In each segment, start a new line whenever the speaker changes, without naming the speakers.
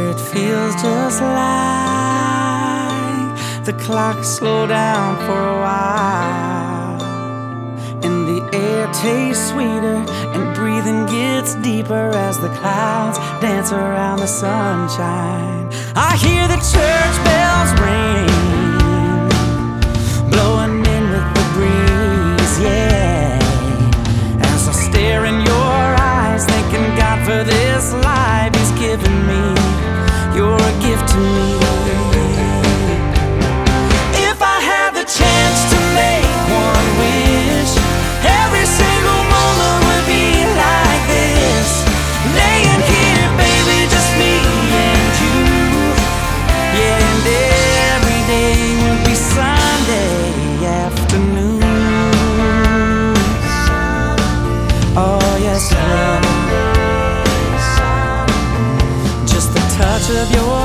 it feels just like the clock slowed down for a while, and the air tastes sweeter and breathing gets deeper as the clouds dance around the sunshine. I hear the church bells ring, blowing in with the breeze, yeah. As I stare in your eyes, thanking God for this life He's given me. You're a gift to me. If I had the chance to make one wish, every single moment would be like this. Laying here, baby, just me and you. Yeah, and every day would be Sunday afternoon. Oh, yes, love. Just the touch of your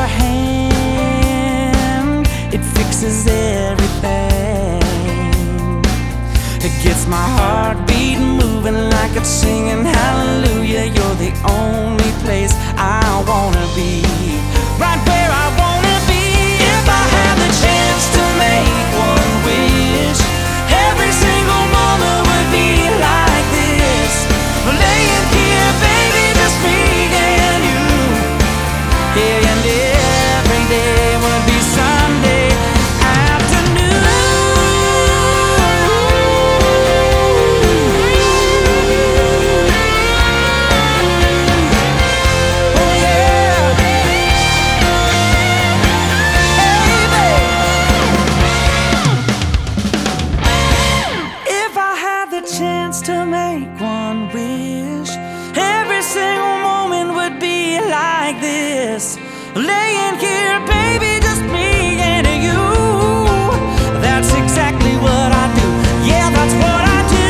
hand, it fixes everything. It gets my heartbeat moving like it's singing hallelujah. You're the only place I wanna be, right where I wanna be. If I had the chance to make one wish, every single moment would be like this. Laying here, baby, just me and you. Yeah, and every day would be Sunday afternoon. Oh yeah, hey baby. If I had the chance to make one wish, every single moment would be like this. Laying here, baby, just me and you. That's exactly what I do. Yeah, that's what I do.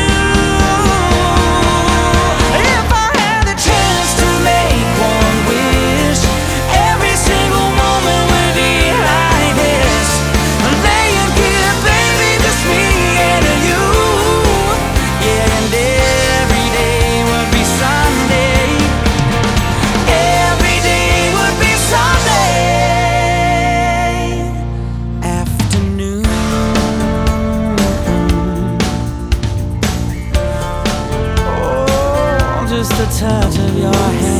If I had the chance to make one wish, every single moment would be like this. Laying here, baby, just me and you. Yeah, and every day would be Sunday. Every day would be Sunday afternoon. Oh, just the touch of your hand.